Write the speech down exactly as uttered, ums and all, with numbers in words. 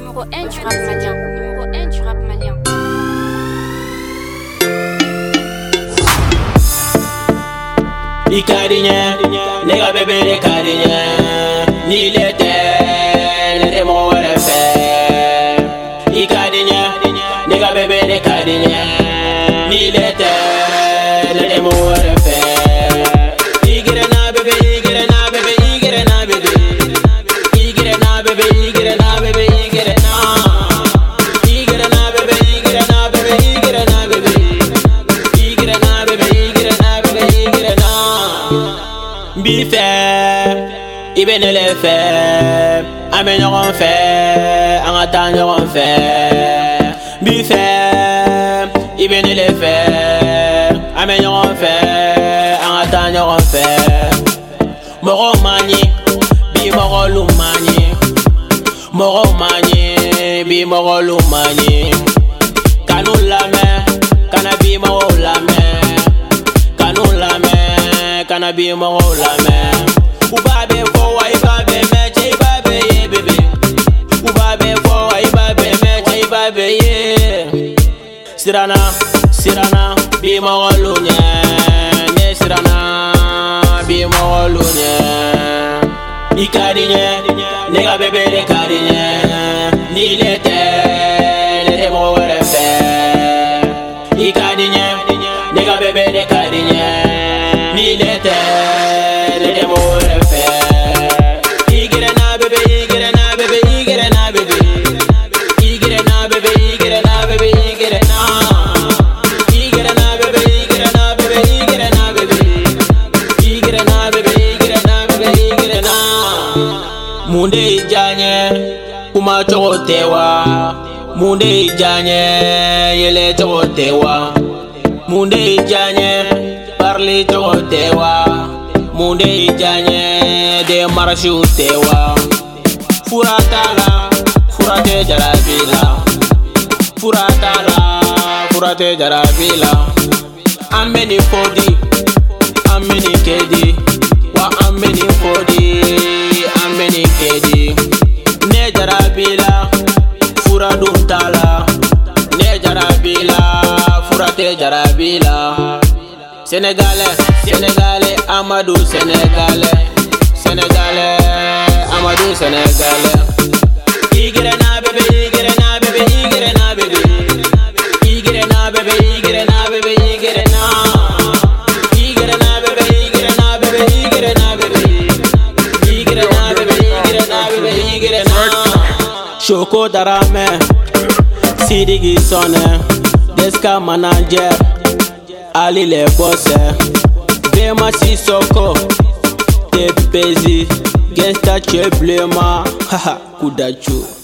Numéro un du rap malien. Numéro un du rap malien. Ikadinya, nigga bébé de Kadinya, ni l'été, les démons le fait. Ikadinya, nigga bébé de Kadinya, ni l'été, les démons le fait. Igrena bébé, igrena bébé, igrena bébé, igrena bébé, igrena bébé, igrena, igrena bébé, igrena bébé, igrena bébé, igrena bébé, igrena bébé, igrena. Bifé, ibe ne le fait, ame ɲɔgɔn fɛ, an ka taa ɲɔgɔn fɛ. Bifé, ibe ne le fait, ame ɲɔgɔn fɛ, an ka taa ɲɔgɔn fɛ. Mɔgɔw ma ɲi, bi mɔgɔlu ma ɲi. Mɔgɔw ma ɲi, bi mɔgɔlu ma ɲi. Kanu lamɛn, kana bi mɔgɔw lamɛn. Kanu lamɛn, kana bi mɔgɔw lamɛn. U b'a bɛ fɔ wa i b'a bɛ mɛn, cɛ i b'a bɛ ye bebe. U b'a bɛ fɔ wa i b'a bɛ mɛn, cɛ i b'a bɛ ye. Siranna, siranna, bi mɔgɔlu ɲɛ. Ne siranna, bi mɔgɔlu ɲɛ. I ka di ɲɛ, ne ka bebe de ka di ɲɛ. Ni le tɛ, ne tɛ mɔgɔ wɛrɛ fɛ. I ka di ɲɛ, ne ka bebe de ka di ɲɛ. Ni le tɛ, ne tɛ mɔgɔ wɛrɛ fɛ. I gɛrɛna bebe, i gɛrɛna bebe, i gɛrɛna bebe. I gɛrɛna bebe, i gɛrɛna bebe, i gɛrɛna. I gɛrɛna bebe, i gɛrɛna bebe, i gɛrɛna bebe. I gɛrɛna bebe, i gɛrɛna bebe, i gɛrɛna. Mun de y'i diya n ye, kuma cogo tɛ wa? Mun de y'i diya n ye, yɛlɛ cogo tɛ wa? Mun de y'i diya n ye, parli cogo tɛ wa? Mun de y'i diya n ye, démarches tɛ wa? Fura t'a la, fura tɛ jarabi la. Fura t'a la, fura tɛ jarabi la. An bɛ nin fɔ di, an bɛ nin kɛ di, wa an bɛ nin fɔ di, an bɛ nin kɛ di. Ne jarabi la, fura dun t'a la. Ne jarabi la, fura tɛ jarabi la. Sénégalais, Sénégalais, Amadou Sénégalais, Sénégalais, Amadou Sénégalais. I gɛrɛna bebe, i gɛrɛna bebe, i gɛrɛna bebe. I gɛrɛna bebe, i gɛrɛna bebe, i gɛrɛna. I gɛrɛna bebe, i gɛrɛna bebe, i gɛrɛna bebe. I gɛrɛna bebe, i gɛrɛna bebe, i gɛrɛna. Choco Darame, Sidiki Sonne, Deska Manager, Ali le bosse, Bema Sissoko, T P Z, Gesta Cheblema, haha, Kudachu.